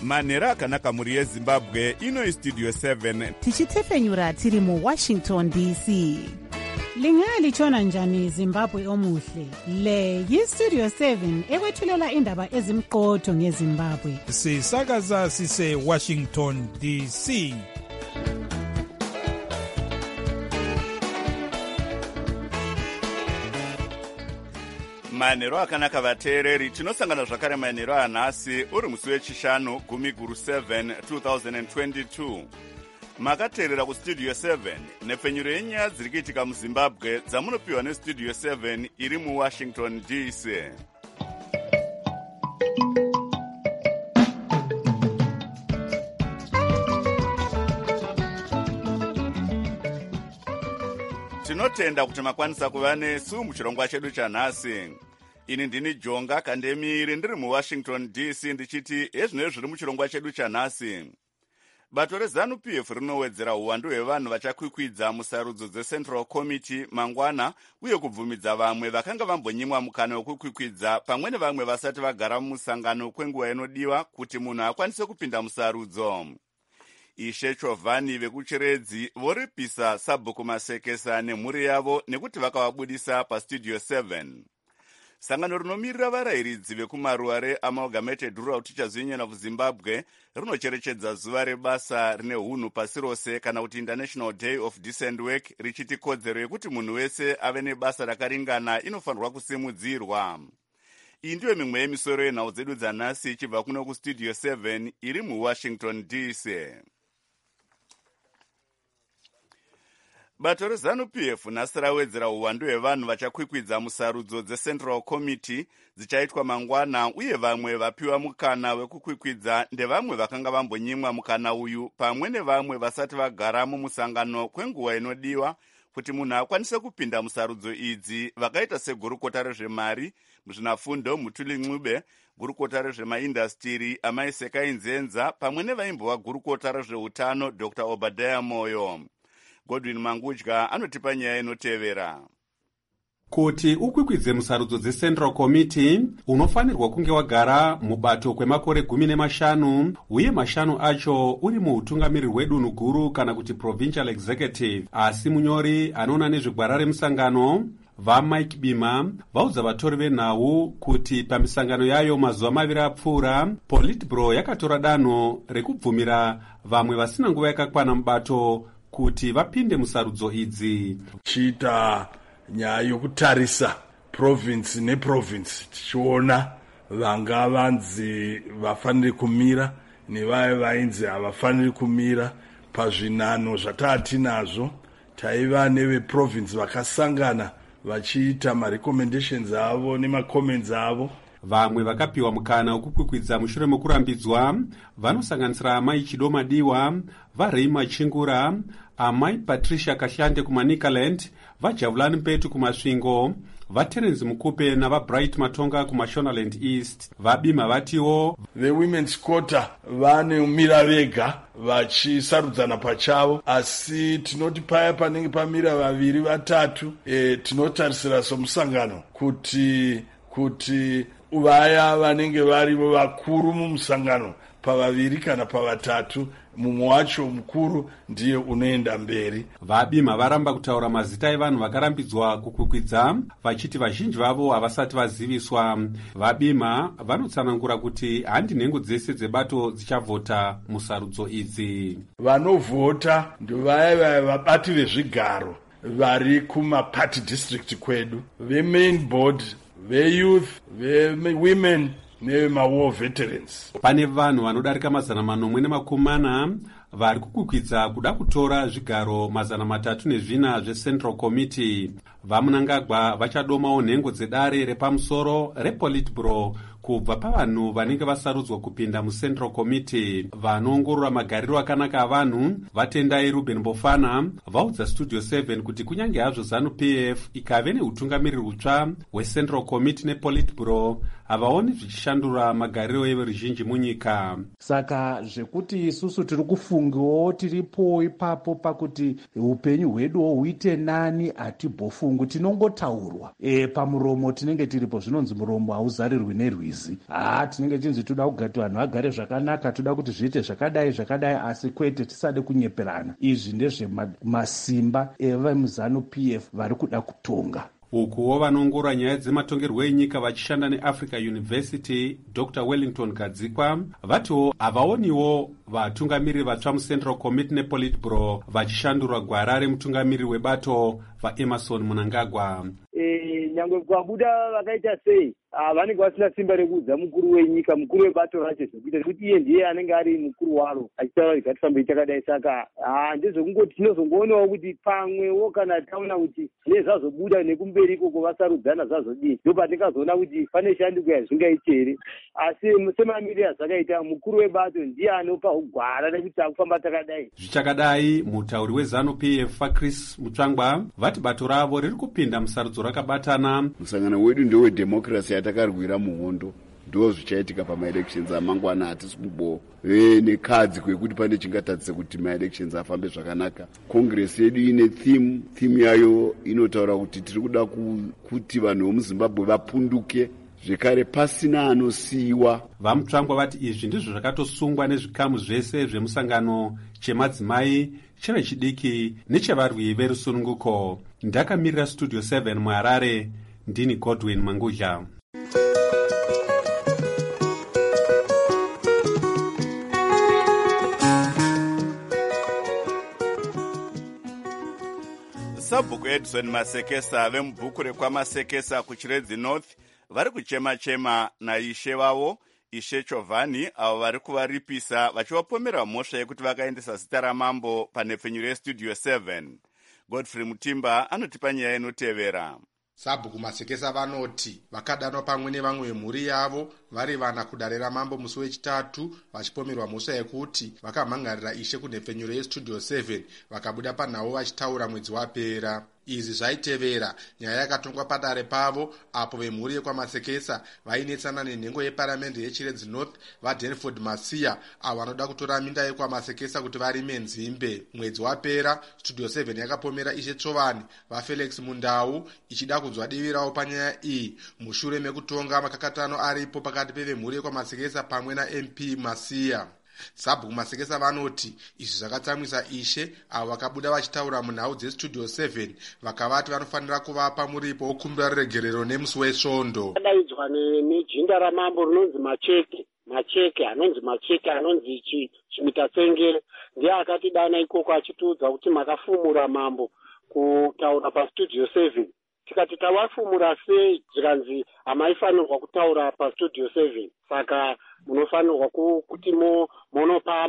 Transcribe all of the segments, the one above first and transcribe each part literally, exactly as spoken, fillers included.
manhero akanaka mhuri yezimbabwe. Ino istudio seven tichitefenyura tiri muwashington D C. Lingalitshona njani Zimbabwe omuhle? Le yistudio seven ekwethulela indaba ezimqotho ngeZimbabwe. Sisakaza sise Washington D C. manhero akanaka vateereri, tinosangana zvakare manhero anhasi uri musi wechishanu gumi guru seven twenty twenty-two. Makateerera kustudio seven nepfenyuro yenyaya dziri kuitika muzimbabwe dzamunopiwa nestudio seven iri muwashington D C. Tinotenda kuti makwanisa kuva nesu muchirongwa chedu chanhasi. Ini ndini Jonga Kandemiri ndiri muwashington D C ndichiti ezvinezvi zviri muchirongwa chedu chanhasi. Bato rezanu P F rinowedzera uwandu hwevanhu vachakwikwidza musarudzo dzeCentral Committee mangwana uye kubvumidza vamwe vakanga vambonyimwa mukana wekukwikwidza pamwe nevamwe vasati vagara mumusangano kwenguva inodiwa kuti munhu akwanise kupinda musarudzo. Ishe Chovhani vekuchiredzi voripisa Sabhuku Masekesa nemhuri yavo nekuti vakavabudisa pastudio seven. Sangano rinomirira varayiridzi vekumaruare Amalgamated Rural Teachers Union of Zimbabwe rinocherechedza zuva rebasa rine hunhu pasi rose kana kuti International Day of Decent Work richiti kodzero yekuti munhu wese ave nebasa rakaringana inofanirwa kusimudzirwa. Iyi ndiyo mimwe yemisoro yenhau dzedu dzanhasi ichibva kuno kustudio seven iri muwashington D C. Bato rezanu P F nhasi rawedzera uwandu hwevanhu vachakwikwidza musarudzo dzeCentral Committee dzichaitwa mangwana uye vamwe vapiwa mukana wekukwikwidza ndevamwe vakanga vambonyimwa mukana uyu pamwe nevamwe vasati vagara mumusangano kwenguva inodiwa kuti munhu akwanise kupinda musarudzo idzi vakaita segurukota rezvemari muzvinafundo Mutuli Ncube, gurukota rezvemaindastiri Amai Sekai Nzenza pamwe nevaimbova gurukota rezveutano Doctor Obadiah Moyo. Godwin Mangudya anotipa nyaya inotevera. Kuti ukwikwidze musarudzo dzeCentral Committee unofanirwa kunge wagara mubato kwemakore gumi nemashanu uye mashanu acho uri muutungamiriri hwedunhu guru kana kuti provincial executive. Asi munyori anoona nezvegwara remusangano vaMike Bima vaudza vatori venhau kuti pamisangano yayo mazuva maviri apfuura Politburo yakatora danho rekubvumira vamwe vasina nguva yakakwana mubato kuti vapinde musarudzo idzi. Chita nyaya yokutarisa province neprovince tichiona vanga vanzi vafaniri kumira nevaya vainzi havafaniri kumira pazvinano zvataatinazvo. Taiva neveprovince vakasangana vachiita marecommendations avo nemacomments avo. Vamwe vakapiwa mukana wekukwikwidza mushure mekurambidzwa vanosanganisira Amai Chidoma Diwa, vaRei Machingura, Amai Patricia Kashande kumaNikaland, vaJavulani Mpetu kumasvingo, vaTerence Mukupe navaBright Matonga kumashonaland East. Vabima vatiwo vewomen's quarter vane umira vega vachisarudzana pachavo, asi tinoti paya panenge pamira vaviri vatatu e, tinotarisira somusangano kuti kuti vaya vanenge varivo vakuru mumusangano pavaviri kana pavatatu mumwe wacho mukuru ndiye unoenda mberi. Vabima varamba kutaura mazita evanhu vakarambidzwa kukwikwidza vachiti vazhinji vavo havasati vaziviswa. Vabima vanotsanangura kuti handi nhengo dzese dzebato dzichavhota musarudzo idzi. Vanovhota ndovaya vaya vabati vezvigaro vari kumaparty district kwedu, vemain board, veyouth, vewomen nevemawar veterans. Pane vanhu vanodarika mazana manomwe nemakumi mana vari kukwikwidza kuda kutora zvigaro mazana matatu nezvina zveCentral Committee. Vamunangagwa vachadomawo nhengo dzedare repamusoro rePolitburo kubva pavanhu vanenge vasarudzwa kupinda muCentral Committee. Vanoongorora magariro akanaka avanhu vatendai Ruben Bofana vaudza Studio seven kuti kunyange hazvo ZANU P F ikave neutungamiriri hutsva hweCentral Committee nePolitburo havaoni zvichishandura magariro everuzhinji munyika. Saka zvekuti isusu tiri kufungawo tiripo ipapo pakuti upenyu hweduwo huite nani hatibofungu, tinongotaurwa e, pamuromo tinenge tiripo. Zvinonzi muromo hauzarirwi nerwizi. izvi. Haa, tinenge tinzi toda kugati vanhu vagare zvakanaka, toda kuti zviite zvakadai zvakadai, asi kwete tisade kunyeperana. Izvi ndezvemasimba evemuzanu P F vari kuda kutonga. Ukuwo vanongora nyaya dzematongerwo enyika vachishanda neAfrica University, Doctor Wellington Gadzikwa, vatiwo havaoniwo vatungamiriri vatsva muCentral Committee nePolitburo vachishandurwa gwara remutungamiriri webato vaEmerson Mnangagwa. E, nyangwe kwabuda vakaita sei vanenge vasina simba rekuudza mukuru wenyika, mukuru webato racho zvekuita kuti iye ndiye anenge ari mukuru waro achitaura kuti ngatifambei chakadai. Saka ndezvekungoti tinozongoonawo kuti pamwewo kana taona kuti zvine zvazobuda nekumberi ikoko vasarudzana zvazodii, ndo patingazoona kuti pane shanduko yazvingaite here. Asi semamiriro azvakaita, mukuru webato ndiye anopa ugwara rekuti akufamba takadai. Zvichakadai, mutauri wezanu P F Chris Mutsvangwa vati bato ravo riri kupinda musarudzo rakabatana. Musangano wedu ndewedhemokirasi yatakarwira muhondo, ndo zvichaitika pamaelections amangwana. Hatisi kumbove nekadzi kwekuti pane chingatadzise kuti maelections afambe zvakanaka. Congress yedu ine theme, theme yayo inotaura kuti tiri kuda kuti vanhu vemuZimbabwe vapunduke, zvekare pasina anosiyiwa. Vamutsvangwa vati izvi ndizvo zvakatosungwa nezvikamu zvese zvemusangano chemadzimai, chevechidiki nechevarwi verusununguko. Ndakamirira Studio seven muHarare, ndini Godwin Mangudla. Sabhuku Edison Masekesa vemubhuku rekwaMasekesa kuChiredzi North vari kuchema-chema naishe vavo Ishe Chovhani, avo vari kuvaripisa vachivapomera mhosva yekuti vakaendesa zita ramambo panhepfenyuro yeStudio seven. Godfrey Mutimba anotipa nyaya inotevera. Sabhuku Masekesa vanoti vakadanwa pamwe nevamwe vemhuri yavo vari vana kudare ramambo musi wechitatu vachipomerwa mhosva yekuti vakamhangarira Ishe kunhepfenyuro yeStudio seven vakabuda panhau vachitaura mwedzi wapera. Izvi zvaitevera nyaya yakatongwa padare pavo apo vemhuri yekwaMasekesa vainetsana nenhengo yeparamende yeChiredzi North vaDenford Masiya avo vanoda kutora minda yekwaMasekesa kuti varime nzimbe. Mwedzi wapera Studio seven yakapomera Ishe Chovhani vaFelix Mundau ichida kunzwa divi ravo panyaya iyi mushure mekutonga makakatano aripo pakati pevemhuri yekwaMasekesa pamwe naM P Masiya. Sabhuku Masekesa vanoti izvi zvakatsamwisa Ishe avo vakabuda vachitaura munhau dzeStudio seven vakavati vanofanira kuvapa muripo wokumbira ruregerero nemusi wesvondo. Adaidzwa nejinda ramambo rinonzi Macheke, Macheke anonzi Macheke anonzi Chimutatsengere ndiye akatidana ikoko achitiudza kuti makafumura mambo kutaura paStudio seven. Tikati tawafumura sei? Zvikanzi hamaifanirwa kutaura paStudio seven, saka munofanirwa kuti munopa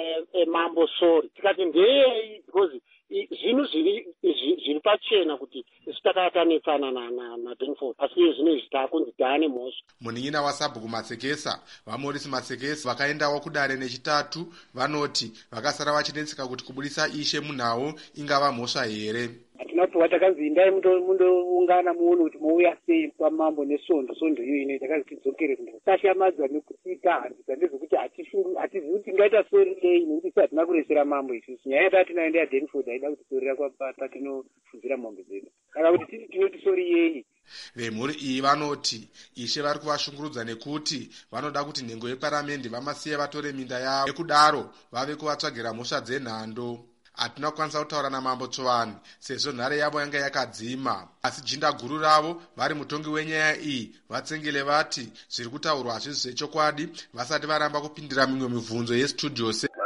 mambo sori. Tikati ndeyei? Because zvinhu zviri pachena kuti isu takatanetsana naDenford, asi zvino izvi taakunzi taane mhosva. Munin'ina waSabhuku Masekesa vaMorris Masekesa vakaendawo kudare nechitatu vanoti vakasara vachinetseka kuti kubudisa Ishe munhau ingava mhosva here. Hatina kuti watakanzi indai mundoungana muone kuti mouya sei pamambo nesvondo. Svondo iyo ine takazi tidzokere kuno. Tashamadzwa nekuti tahambisa ndezvekuti hatizivi kuti tingaita sori sei nekuti isi hatina kuresera mambo isusu. Nyaya yatinaenda yaDenford haida kuti sorira patinopfuzira mombe dzedu. Kana kuti titi tinoti sori yei. Vemhuri iyi vanoti Ishe vari kuvashungurudza nekuti vanoda kuti nhengo yeparamende vamasiye vatore minda yavo, nekudaro vave kuvatsvagira mhosva dzenhando. Hatina kukwanisa kutaura namambo Chovhani sezvo nhare yavo yanga yakadzima, asi jinda guru ravo vari mutongi wenyaya iyi vatsengele vati zviri kutaurwa hazvisi zvechokwadi vasati varamba kupindira mimwe mibvunzo yeStudio seven.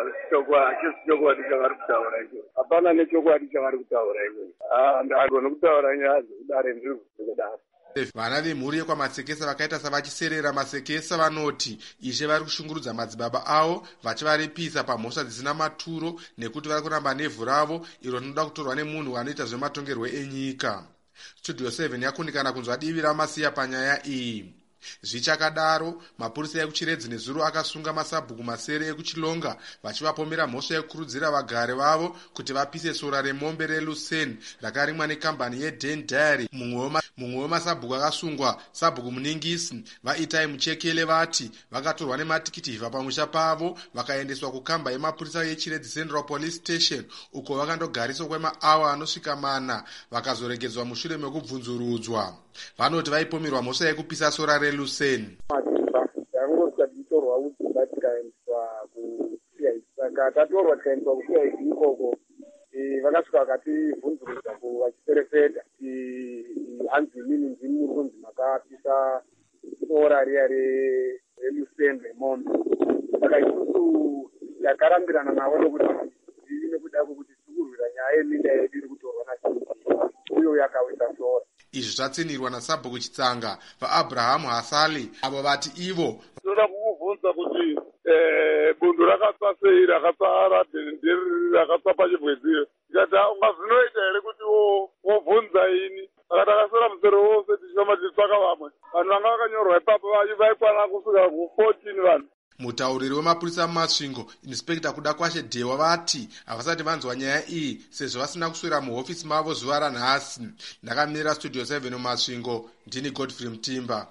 Chokwadi chavari kutaura icho hapana nechokwadi chavari kutaura icho. Ndagona kutaura nyaya dzekudare ndiri kudaro. Vana vemhuri yekwaMasekesa vakaita savachiserera Masekesa vanoti Ishe vari kushungurudza madzibaba avo vachivaripisa pamhosva dzisina maturo nekuti vari kuramba nevhu ravo iro rinoda kutorwa nemunhu anoita zvematongerwo enyika. Studio seven yakundikana kunzwa divi raMasiya panyaya iyi. Zvichakadaro mapurisa ekuChiredzi nezuro akasunga masabhuku masere ekuChilonga vachivapomera mhosva yekukurudzira vagare vavo kuti vapise sora remombe reLucen rakarimwa nekambani yeDen Dairy. Mumwe wemasabhuku akasungwa Sabhuku Muningisi vaItai Muchekele vati vakatorwa nematikiti hivha pamusha pavo vakaendeswa kukamba yemapurisa yeChiredzi Central Police Station uko vakandogariswa kwemaawa anosvika mana vakazoregedzwa mushure mekubvunzurudzwa. Vanoti vaipomerwa mhosva yekupisa sora reLucen. takangosvika tichitorwa kudzimba tikaendeswa kucid. Saka tatorwa tikaendeswa kucid ikoko vakasvika vakativhunzurudza vachiperefeta hanzi inini ndini muri kunzi makapisa sora riya remuseni remombe. Saka isusu takarambirana navo nokuti ii nekuda kwokuti tikurwira nyaya yeminda yedu iri kutorwa nachii uyo yakawisa sora. Izvi zvatsinirwa nasabhuku chitsanga vaAbraham Hasali avo vati ivo toda kukubvunza kuti bundo rakatsa sei rakatsa radhenenderi rakatsa pachibwezire tikati ungazvinoita here kuti wobvunza ini saka takasera musero wose tichifamba tichitsvaka vamwe vanhu vanga vakanyorwa ipapo vaikwana kusvika ku-fourteen vanhu. Mutauriri wemapurisa mumasvingo Inspekta kuda kwashe Dewa vati havasati vanzwa nyaya iyi sezvo vasina kuswera muhofisi mavo zuva ranhasi. Ndakamirira Studio seven mumasvingo, ndini Godfrey Mutimba.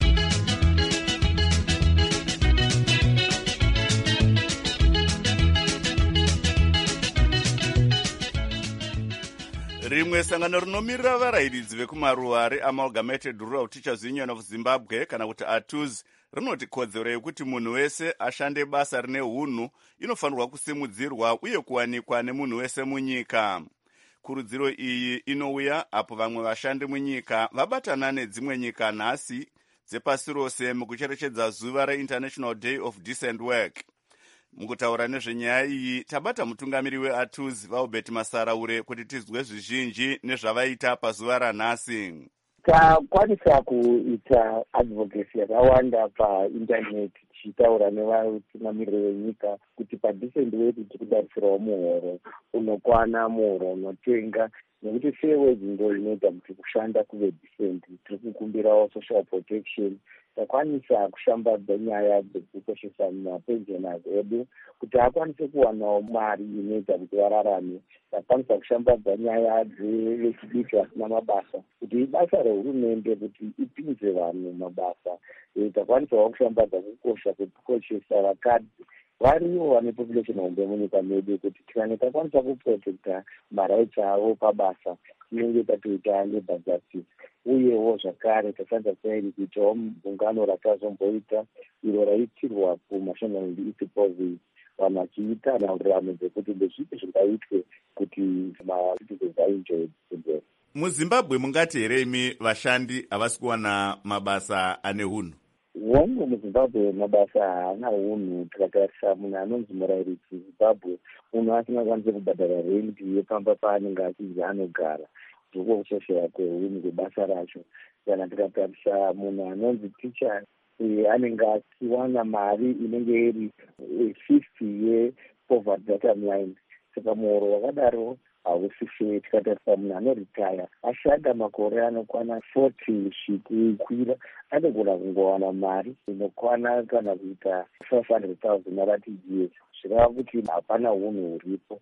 Rimwe sangano rinomirira varayiridzi vekumaruwa reAmalgamated Rural Teachers Union of Zimbabwe kana kuti A T U Z rinoti kodzero yekuti munhu wese ashande basa rine hunhu inofanirwa kusimudzirwa uye kuwanikwa nemunhu wese munyika. Kurudziro iyi inouya apo vamwe vashandi munyika vabatana nedzimwe nyika nhasi dzepasi rose mukucherechedza zuva reInternational Day of Decent Work. Mukutaura nezvenyaya iyi tabata mutungamiri weA T U Z vaUbert Masaraure kuti tizwe zvizhinji nezvavaita pazuva ranhasi. Takwanisa kuita advocacy yakawanda paindaneti tichitaura nevatungamiriri venyika kuti padecent work tiri kudarisirawo muhoro unokwana, muhoro unotenga, nekuti fair wage ndo inoita kuti kushanda kuve decent. Tiri kukumbirawo social protection. Takwanisa kushambadza nyaya dzekukoshesa mapensioners edu kuti akwanise kuwanawo mari inoita kuti vararame. Takwanisa kushambadza nyaya dzevechidiki vasina mabasa kuti ibasa rehurumende kuti ipinze vanhu mabasa. Takwanisawo kushambadza kukosha kwekukoshesa vakadzi varivo vane population hombe munyika medu kuti tikane takwanisa kuprotekta marights avo pabasa inenge tatoita labour justice. Uyewo zvakare tasanda sairi kuitawo gungano rakazomboita iro raitirwa kumashango east province vanhu vachiita nhaurirano dzekuti ndezvipi zvingaitwe kuti macitizens aenjoy dzimbe. MuZimbabwe mungati here imi vashandi havasi kuwana mabasa ane hunhu? Wongo muZimbabwe mabasa haana hunhu. Tikatarisa munhu anonzi murayiridzi muZimbabwe munhu asingakwanisi kubhadhara rent yepamba paanenge achinzi anogara ndiko kushoshera kwehunhu kwebasa racho. Kana tikatarisa munhu anonzi teacher anenge achiwana mari inenge iri fifty yepoverty bottom line. Saka muhoro wakadaro hausi fair. Tikatarisa munhu anoritaya ashanda makore anokwana forty zvichikwira anogona kungowana mari inokwana kana kuita five hundred thousand arati years. Zvirava kuti hapana hunhu huripo.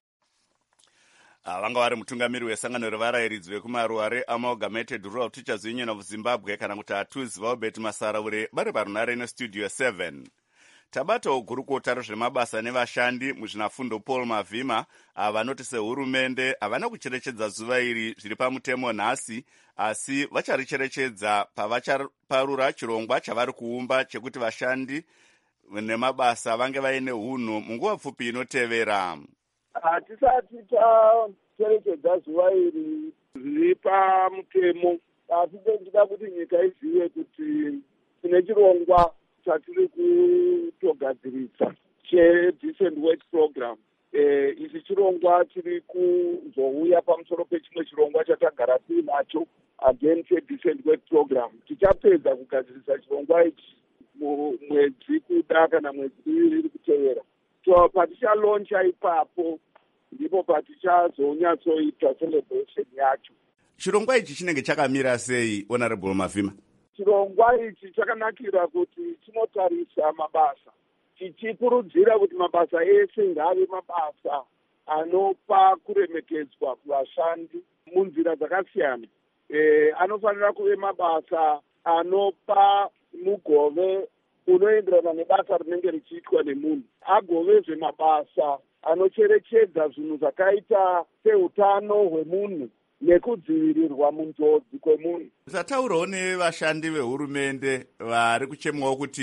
Vanga vari mutungamiri wesangano revarayiridzi vekumaruwa reAmalgamated Rural Teachers Union of Zimbabwe kana kuti A T U Z vaUbert Masaraure vari parunare neStudio seven. Tabatawo gurukota rezvemabasa nevashandi muzvinafundo Paul Mavhima vanoti sehurumende havana kucherechedza zuva iri zviri pamutemo nhasi, asi vacharicherechedza pavachaparura chirongwa chavari kuumba chekuti vashandi nemabasa vange vaine hunhu munguva pfupi inotevera. Hatisati tacherechedza zuva iri zviri pamutemo, asi ndinoda kuti nyika izive kuti tine chirongwa chatiri kutogadziridza chedecent work program. Ichi chirongwa chiri kuzouya pamusoro pechimwe chirongwa chatagara tiinacho again chedecent work program. Tichapedza kugadzirisa chirongwa ichi mwedzi kuda kana mwedzi iviri iri kutevera. So patichaloncha ipapo ndipo patichazonyatsoita celebration yacho. Chirongwa ichi chinenge chakamira sei, Honorable Mavhima? Chirongwa ichi chakanakira kuti chinotarisa mabasa, chichikurudzira kuti mabasa ese ngave mabasa anopa kuremekedzwa kuvashandi munzira dzakasiyana. E, anofanira kuve mabasa anopa mugove unoenderana nebasa rinenge richiitwa nemunhu, agovezve mabasa anocherechedza zvinhu zvakaita seutano hwemunhu nekudzivirirwa munjodzi kwemunhu. Tataurawo nevashandi vehurumende vari kuchemwawo kuti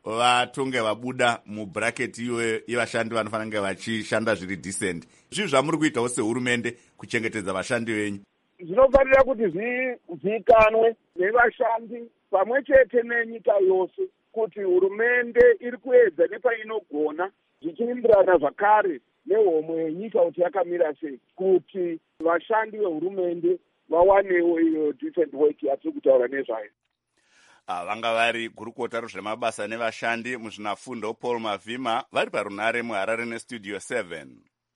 vatonge vabuda mubhuraketi iwe yevashandi vanofanira kunge vachishanda zviri decent. Zvii zvamuri kuitawo sehurumende kuchengetedza vashandi venyu? Zvinofanira kuti zvizikanwe nevashandi pamwe chete nenyika yose kuti hurumende iri kuedza nepainogona zvichienderana zvakare nehomwe yenyika kuti yakamira sei, kuti vashandi vehurumende vawanewo iyo decent work yatiri kutaura nezvayo. Vanga vari gurukota rezvemabasa nevashandi muzvinafundo Paul Mavhima vari parunare muHarare nestudio seven.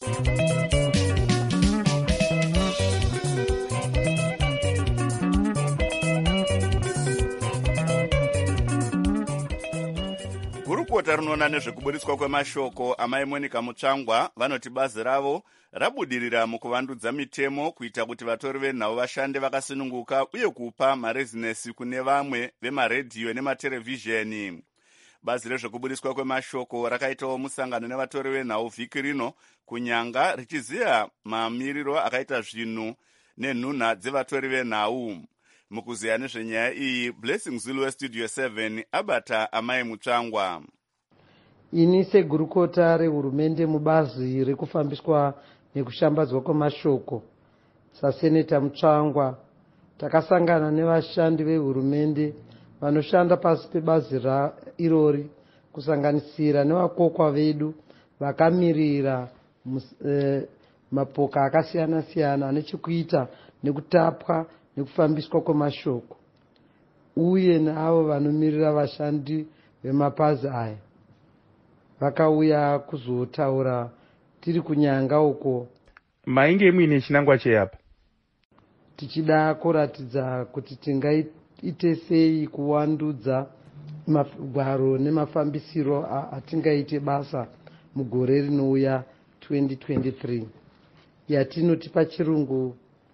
Gurukota rinoona nezvekuburitswa kwemashoko amai Monica Mutsvangwa vanoti bazi ravo rabudirira mukuvandudza mitemo kuita kuti vatori venhau vashande vakasununguka uye kupa marezinesi kune vamwe vemaredhiyo nematerevhizheni. Bazi rezvekuburitswa kwemashoko rakaitawo musangano nevatori venhau vhiki rino kunyanga richiziya mamiriro akaita zvinhu nenhunha dzevatori venhau. Mukuziya nezvenyaya iyi, Blessing Zulu westudio seven abata amai Mutsvangwa. Ini segurukota rehurumende mubazi rekufambiswa nekushambadzwa kwemashoko saseneta Mutsvangwa, takasangana nevashandi vehurumende vanoshanda pasi pebazi ra irori kusanganisira nevakokwa vedu vakamirira eh, mapoka akasiyana siyana ane chekuita nekutapwa nekufambiswa kwemashoko uye naavo vanomirira vashandi vemapazi aya vakauya kuzotaura tiri kunyanga uko. Mainge muine chinangwa cheyapa tichida kuratidza kuti tingaite sei kuwandudza magwaro nemafambisiro atingaite basa mugore rinouya twenty twenty-three yatinoti pachirungu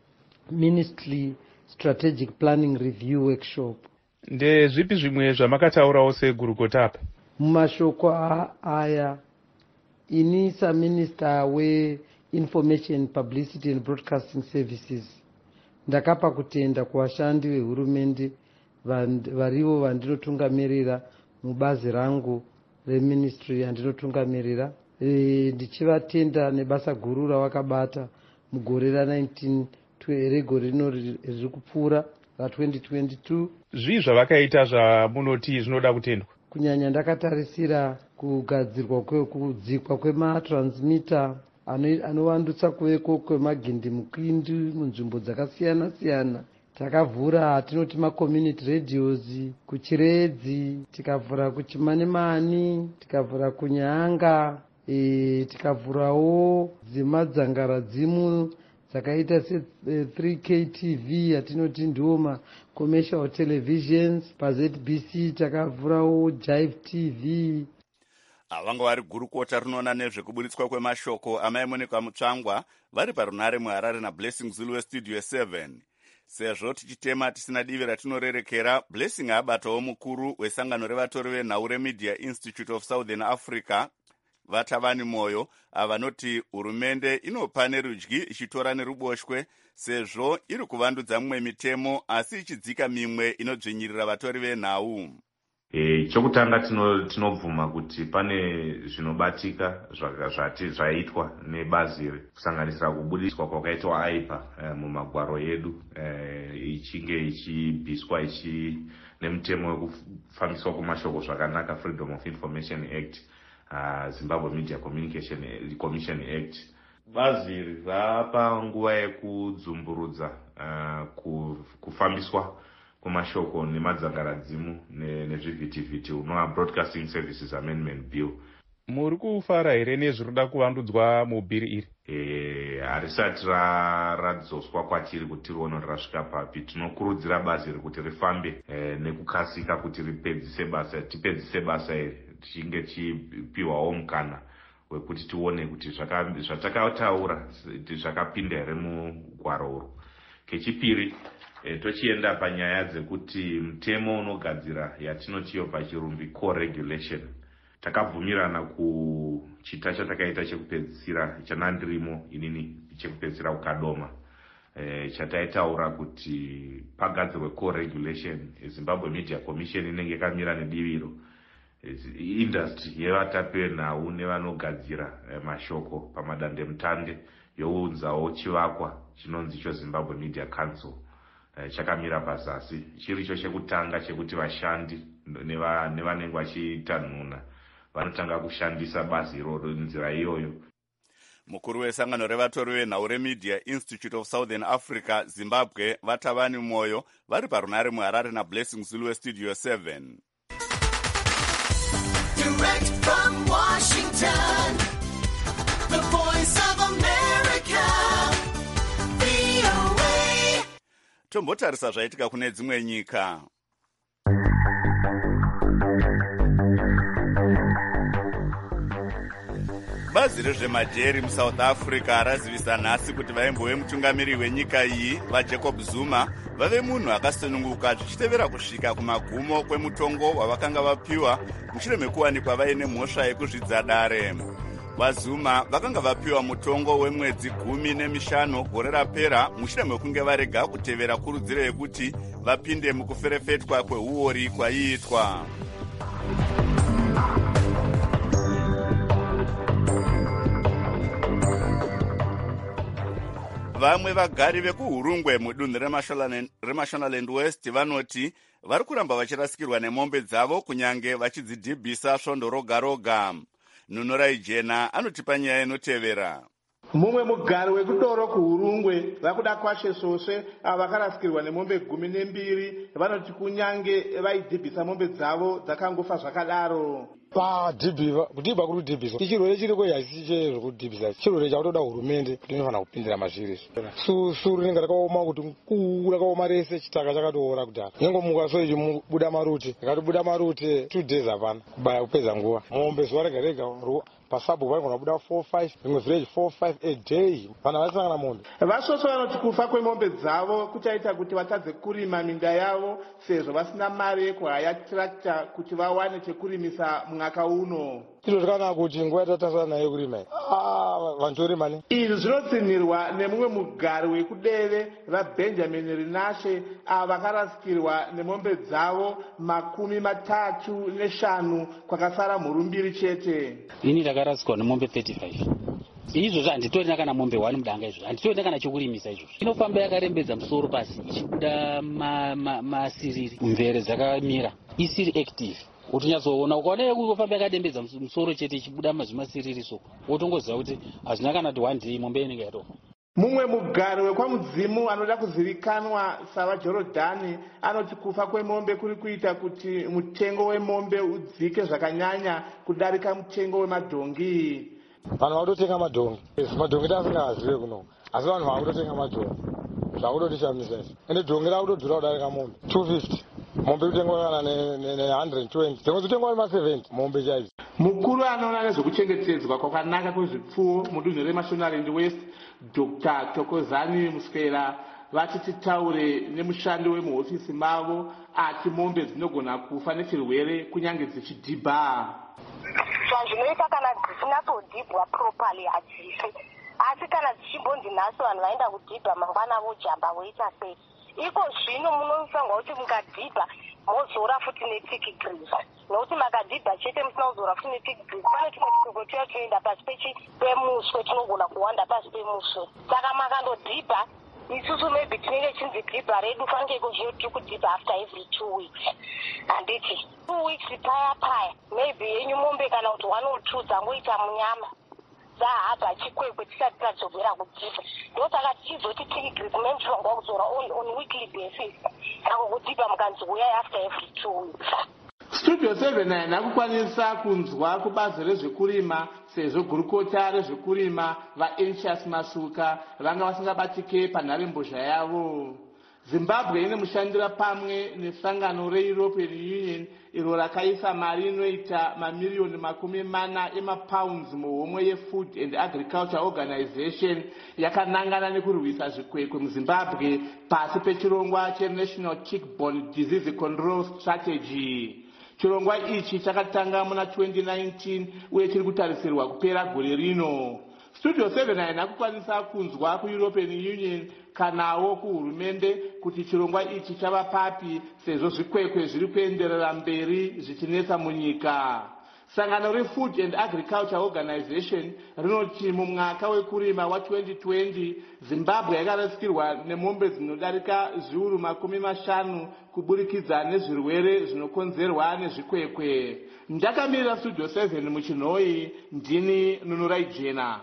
Ministry Strategic Planning Review Workshop. Ndezvipi zvimwe zvamakataurawo segurukota apa? Mumashoko aya ini saminister we-Information, Publicity and Broadcasting Services ndakapa kutenda kuvashandi vehurumende varivo vandinotungamirira mubazi rangu reministry yandinotungamirira, e, ndichivatenda nebasa guru ravakabata mugore ra19 regore rino riri kupfuura ra twenty twenty-two. Zvii zvavakaita zvamunoti zvinoda kutendwa? Kunyanya ndakatarisira kugadzirwa kwekudzikwa kwematransmitter anowandutsa kuveko kwemagindi mukwindi munzvimbo dzakasiyana siyana. Takavhura tinoti macommunity radios kuchiredzi, tikavhura kuchimanemani, tikavhura kunyanga, e, tikavhurawo dzimadzangara dzimu dzakaita se three K T V yatinoti ndiwo ma commercial televisions. Pa-Z B C takavhurawo Jive T V. Vanga vari gurukota rinoona nezvekuburitswa kwemashoko amai Monica Mutsvangwa vari parunare muHarare naBlessing Zulu westudio seven. Sezvo tichitema tisina divi ratinorerekera, Blessing abatawo mukuru wesangano revatori venhau reMedia Institute of Southern Africa Vatavani Moyo avanoti hurumende inopa nerudyi ichitora neruboshwe sezvo iri kuvandudza mimwe mitemo asi ichidzika mimwe inodzvinyirira vatori venhau. E, chokutanga tinobvuma tino kuti pane zvinobatika zvati zvaitwa nebazi kusanganisira kubudiswa kwakaitwa aipa e, mumagwaro edu e, ichinge ichibviswa ichi nemutemo wekufambiswa kwemashoko zvakanaka Freedom of Information Act, uh, Zimbabwe Media Communication Commission Act. Bazi rapa nguva yekudzumburudza uh, kufambiswa kumashoko nemadzangaradzimu nezvivhitivhiti unova Broadcasting Services Amendment Bill. Muri kufara here nezvinoda kuvandudzwa mubhiri iri? E, harisati radzoswa kwatiri kuti rione rasvika papi. Tinokurudzira bazi iri kuti rifambe e, nekukasika kuti ripedzise basa tipedzise basa iri tichinge chipiwawo mukana wekuti tione kuti zvatakataura zvakapinda here mugwaro uru. Kechipiri, E, tochienda panyaya dzekuti mutemo unogadzira yatinotiyo pachirumbi core regulation. Takabvumirana kuchita chatakaita chekupedzisira chanandirimo inini chekupedzisira ukadoma. E, chataitaura kuti pagadzirwe core regulation Zimbabwe Media Commission inenge yakamira nediviro industry yevatapi venhau nevanogadzira mashoko pamadandemutande younzawo chivakwa chinonzi icho Zimbabwe Media Council. Chakamira pazasi chiricho chekutanga chekuti vashandi nevanenge vachitanhuna vanotanga kushandisa bazi iroro nzira iyoyo. Mukuru wesangano revatori venhau reMedia Institute of Southern Africa Zimbabwe Vatavani Moyo vari parunare muHarare naBlessing Zulu weStudio seven. Direct from Washington, the voice of America, V O A. Tombotarisa zvaitika kune dzimwe nyika. Bazi rezvemajeri muSouth Africa razivisa nhasi kuti vaimbove mutungamiri wenyika iyi vaJacob Zuma vave munhu akasununguka zvichitevera kusvika kumagumo kwemutongo wavakanga vapiwa mushure mekuwanikwa vaine mhosva yekuzvidza dare. VaZuma vakanga vapiwa mutongo wemwedzi gumi nemishanu gore rapera mushure mekunge varega kutevera kurudziro yekuti vapinde mukuferefetwa kweuori kwaiitwa. Vamwe vagari vekuhurungwe mudunhu reMashonaland West vanoti vari kuramba vachirasikirwa nemombe dzavo kunyange vachidzidhibhisa svondo roga roga. Nunorai Jena anotipa nyaya inotevera. Mumwe mugari wekudoro kuhurungwe vakuda kwashe soswe ava vakarasikirwa nemombe gumi nembiri vanoti kunyange vaidhibhisa mombe dzavo dzakangofa zvakadaro. Kudhibha kuri kudhibhisa ichirwere chiriko yasi chezvekudhibhisa chirwere chakutoda hurumende kuti inofanira kupindira mazviri. Suru rinenge rakaoma kuti mkuu rakaoma rese chitaka chakatoora kudhara. Nyengo muka so ichibuda marute ikatobuda marute two days hapana kubaya kupedza nguva. Mombe zuva rega rega pasabu vanogona kubuda four five rimwe village four five a day vana vasangana mombe. Vasose vanoti kufa kwemombe dzavo kuchaita kuti vatadze kurima minda yavo sezvo vasina mari yekuhaya tractor kuti vawane chekurimisa mwaka uno. Chiro chakanaka kuti nguva yatatasana nayo kurima vantu vorima ne. Izvi zvinotsinhirwa nemumwe mugari wekudeve vaBenjamin Rinashe ava vakarasikirwa nemombe dzavo makumi matatu neshanu kwakasara mhuru mbiri chete. Ini ndakarasikwa nemombe thirty-five. Izvozvo handitorina kana mombe one mudanga izvozvo handitorina kana chokurimisa izvozvo. Inofamba yakarembedza musoro pasi ichibuda masiriri mvere dzakamira isiri active. Utinyazoona ukaona kufamba yakadembedza musoro chete ichibuda mazvimasiriri so wotongoziva kuti hazvina kana kuti one day mombe inenge yatofa. Mumwe mugari wekwamudzimu anoda kuzivikanwa savaJorodhani anoti kufa kwemombe kuri kuita kuti mutengo wemombe udzike zvakanyanya kudarika mutengo wemadhongi. Vanhu vakutotenga madhongi. Madhongi tasingazive kuno. Asi vanhu vakutotenga madhongi. Zvakutotishamisisa izvi. Ende dhongi rakutodhura kudarika mombe two fifty. Mombe kutengwa kana ne one hundred twenty. Dzimwe dzotengwa nema seventy mombe chaidzo. Mukuru anoona nezvekuchengetedzwa kwakanaka kwezvipfuwo mudunhu reMashonaland West Doctor Tokozani Muswera vati titaure nemushandi wemuhofisi mavo ati mombe dzinogona kufa nechirwere kunyange dzichidhibha. Zvazvinoita kana dzisinatsodhibhwa properly hadzifi, asi kana dzichimbonzi nhasi vanhu vaenda kudhibha mangwana vojamba voita sei. Iko zvino munofanirwa kuti mukadhibha mozora futi netick grease. Nokuti makadhibha chete musina kuzora futi netick grease pane tumwe tukwekwe tuya tunoenda pasi pemuswe tunogona kuwanda pasi pemuswe. Saka makandodhibha isusu maybe tinenge chinzi dhibha redu fanike kuzviyo tiri kudhibha after every two weeks. Handiti two weeks paya paya maybe yenyu mombe kana kuti one or two dzangoita munyama dzahaba chikwekwe tisati tadzokera kudhibha. Ndosaka tichizoti tick grease mentionwa kuzora on, on weekly basis. Saka kudhibha mukanzi uyai after every two weeks. Studio seven haina kukwanisa kunzwa kubazi rezvekurima sezvo gurukota rezvekurima vaEnsius Masuka vanga vasingabatike panharembozha yavo. Zimbabwe ine mushandira pamwe nesangano reEuropean Union iro rakaisa mari inoita mamiriyoni makumi mana emapounds muhomwe yeFood and Agriculture Organization yakanangana nekurwisa zvikwekwe muZimbabwe pasi pechirongwa cheNational Tick-Borne Disease Control Strategy. Chirongwa ichi chakatanga muna twenty nineteen uye chiri kutarisirwa kupera gore rino. studio seven haina kukwanisa kunzwa kueuropean union kanawo kuhurumende kuti chirongwa ichi chava papi sezvo zvikwekwe zviri kuenderera mberi zvichinetsa munyika. Sangano reFood and Agriculture Organization rinoti mumwaka wekurima wa twenty twenty Zimbabwe yakarasikirwa nemombe dzinodarika zviuru makumi mashanu kuburikidza nezvirwere zvinokonzerwa nezvikwekwe. Ndakamirira Studio seven muchinhoi, ndini Nunurai Jena.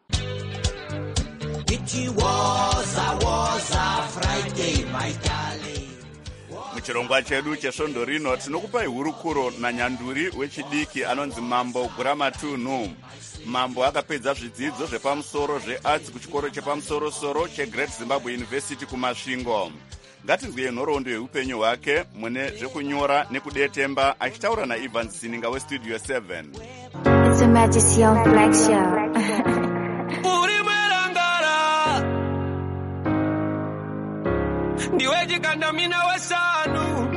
It was a was a Friday, my darling. Muchirongwa chedu chesvondo rino tinokupai hurukuro naNyanduri wechidiki anonzi Mambo Guramatunhu. Mambo akapedza zvidzidzo zvepamusoro zvearts kuchikoro chepamusoro-soro cheGreat Zimbabwe University kuMasvingo. Ngatinzwei nhoroondo yeupenyu hwake mune zvekunyora nekudetemba achitaura naIvan Sininga weStudio seven. It's a Majesty of Black Show. Ndiweji kanda mina wesanu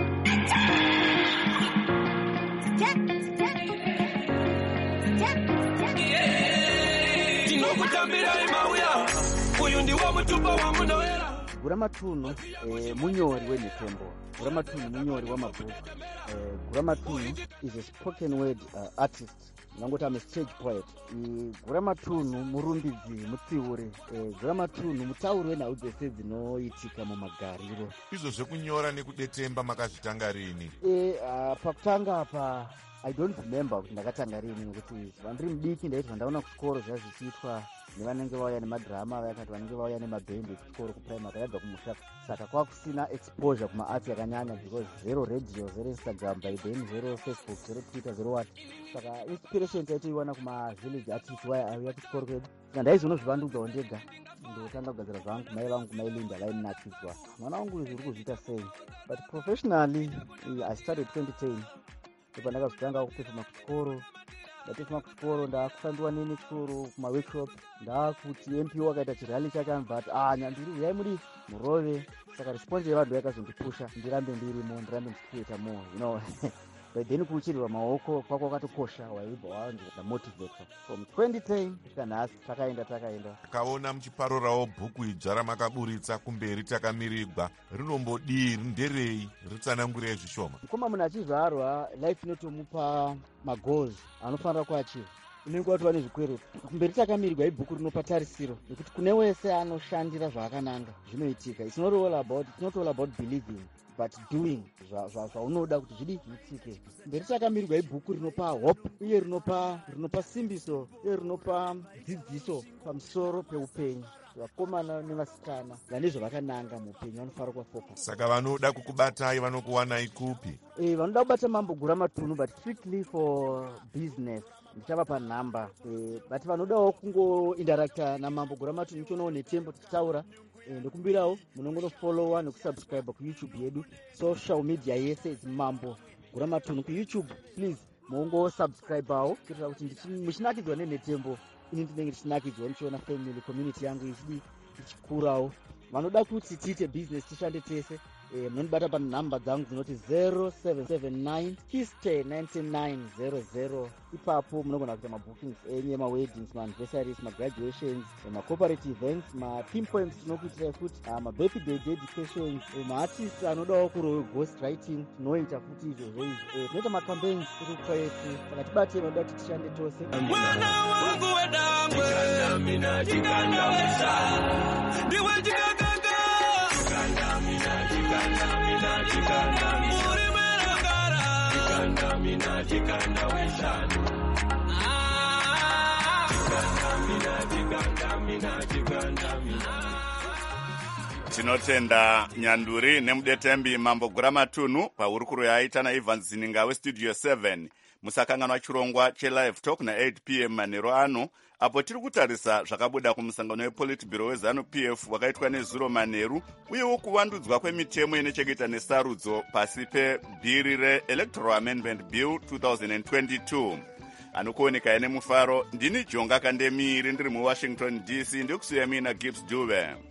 Tinokutambira imauya Uyu ndiwo mutupa wa munowera. Guramatunhu eh, munyori wenhepembo. Guramatunhu munyori wamabhuku. eh, Guramatunhu is a spoken word uh, artist. Nangoti I'm a stage poet. E, Guramatunhu murumbidzi, mutsiuri. E, Guramatunhu mutauri wenhau dzese dzinoitika mumagariro. Izvo zvekunyora nekudetemba makazvitanga rini? E, uh, pakutanga apa I don't remember kuti ndakatanga rini nokuti vandiri mudiki ndaiti vandaona kuchikoro zvaiva zvichiitwa nevanenge vauya nemadhirama vakati vanenge vauya nemabhendi ekuchikoro kuprimary yabva kumusha, saka kwakusina exposure kumaarts yakanyanya because zero radio, zero Instagram, by then zero Facebook, zero Twitter, zero what. Saka inspiration taitoiwana kumavillage artist waiauya kuchikoro kwedu, saka ndaizonozvivandudzawo ndega ndotanga kugadzira zvangu kumai vangu kumailinda vainakidzwa mwana wangu izvi uri kuzviita sei. But professionally I started twenty ten ndipo ndakazotanga kupefuma kuchikoro. Ndapefuma kuchikoro ndakufambiwa neni chikoro kumaworkshop, ndakuti M P O akaita chirali chake anbati ah Nyanduri uyai muri murove. Saka response yevanhu yakazondipusha ndirambe ndirimo, ndirambe ndichikuita more, you know. But then kuchirwa maoko kwako kwakatokosha, waibva wanda motivator. From twenty ten kusvika nhasi takaenda takaenda. Takaona muchiparorawo bhuku idzva ramakaburitsa kumberi takamirigwa. Rinombodii, nderei, ritsanangurei zvishoma. Mukoma munhu achizvarwa life inotomupa magoals anofanira kuachiva. Unenge watova nezvikwereti. Kumberi takamirigwa ibhuku rinopa tarisiro nekuti kune wese anoshandira zvaakananga zvinoitika. It's not all about, it's not all about believing, but doing zvaunoda kuti zvidi zviitike. Mberi takamirirwa ibhuku rinopa hope uye rinopa rinopa simbiso uye rinopa dzidziso pamusoro peupenyu. Vakomana nevasikana vane zvavananga muupenyu vanofanira kuvafoka. Saka vanoda kukubatai vanokuwanai kupi? Eh, vanoda kubata Mambo Guramatunhu but strictly for business. Ndichava panhamba. Eh, but vanodawo kungointeracta naMambo Guramatunhu chonawo netembo tichitaura. Ndokumbirawo munongonofollowa nekusubscribe kuYouTube yedu. Social media yese is Mambo Guramatunhu kuYouTube. Please mongo subscribeawo kuitira kuti muchinakidzwa nenetembo ini ndinenge ndichinakidzwa ndichiona family community yangu ichidi ichikurawo. Vanoda kuti tiite business tishande tese. Eh, munondibata panhamba dzangu dzinoti zero seven seven nine fifty ninety-nine zero zero. Ipapo munogona kuita mabookings enye, maweddings, maanniversaries, magraduations, macorporate events, mapinpoints tinokuitira futi, mabirthday dedications, maartists anodawo kurowe ghost writing tinoita futi izvozvo izvi. Tinoita macampaigns kurikwa yesu, saka tibate vanoda kuti tishande tose. Mwana wangu wedangwe mina chikanda wesa ndiwe chikakaka chikanda mina chikanda mina chikanda muri meragara chikanda mina chikanda wesa chikanda mina chikanda mina chikanda mina. Tinotenda Nyanduri nemudetembi Mambo Guramatunhu pahurukuro yaaita naIvan Sininga weStudio seven. Musakanganwa chirongwa chelive talk na eight p m manheru ano, apo tiri kutarisa zvakabuda kumusangano wePolitburo weZanu P F wakaitwa neZuro manheru, uyewo kuvandudzwa kwemitemo inechekuita nesarudzo pasi pebhiri reElectoral Amendment Bill twenty twenty-two. Anokuoneka ine mufaro, ndini Jonga Kandemiri ndiri muWashington D C, ndikusuya mina Gibbs Dube.